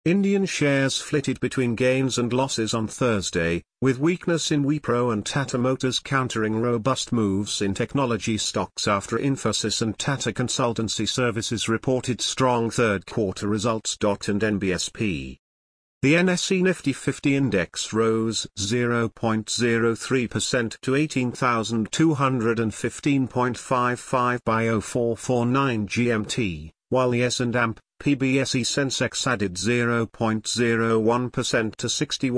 Indian shares flitted between gains and losses on Thursday, with weakness in Wipro and Tata Motors countering robust moves in technology stocks after Infosys and Tata Consultancy Services reported strong third-quarter results. And NBSP. The NSE Nifty 50 index rose 0.03% to 18,215.55 by 0449 GMT, while the S&P BSE Sensex added 0.01% to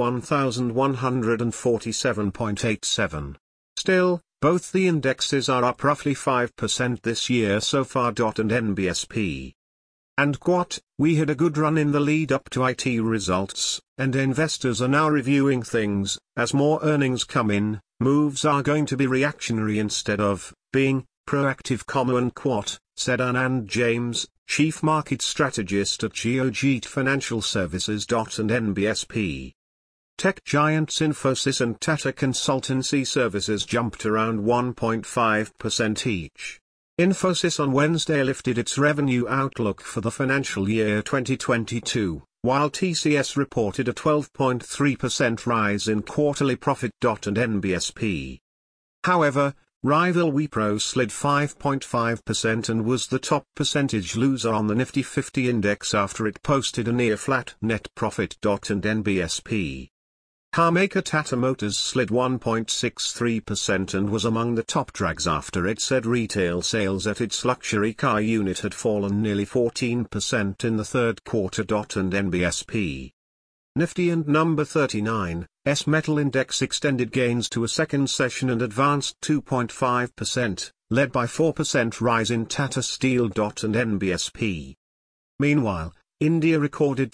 61,147.87. Still, both the indexes are up roughly 5% this year so far. And NBSP. And what, we had a good run in the lead up to IT results, and investors are now reviewing things. As more earnings come in, moves are going to be reactionary instead of being proactive. And what, said Anand James, Chief Market Strategist at Geojit Financial Services. And NBSP. Tech giants Infosys and Tata Consultancy Services jumped around 1.5% each. Infosys on Wednesday lifted its revenue outlook for the financial year 2022, while TCS reported a 12.3% rise in quarterly profit. And NBSP. However, rival Wipro slid 5.5% and was the top percentage loser on the Nifty 50 index after it posted a near-flat net profit. And NBSP. Car maker Tata Motors slid 1.63% and was among the top drags after it said retail sales at its luxury car unit had fallen nearly 14% in the third quarter. And NBSP. Nifty and number 39, S Metal Index extended gains to a second session and advanced 2.5%, led by 4% rise in Tata Steel. And NBSP. Meanwhile, India recorded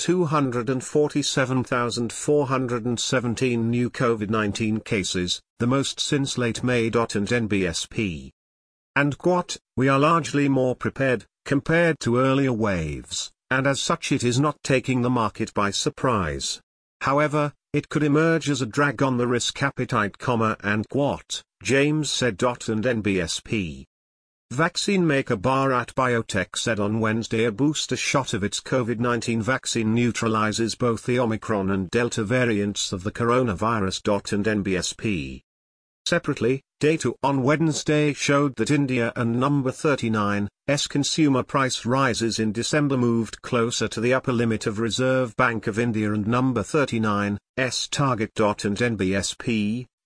247,417 new COVID-19 cases, the most since late May. And NBSP. And what, we are largely more prepared, compared to earlier waves, and as such it is not taking the market by surprise. However, it could emerge as a drag on the risk appetite. And what, James said. And NBSP. Vaccine maker Bharat Biotech said on Wednesday a booster shot of its COVID-19 vaccine neutralizes both the Omicron and Delta variants of the coronavirus. And NBSP. Separately, data on Wednesday showed that India and number 39's consumer price rises in December moved closer to the upper limit of Reserve Bank of India and number 39's target. And NBSP.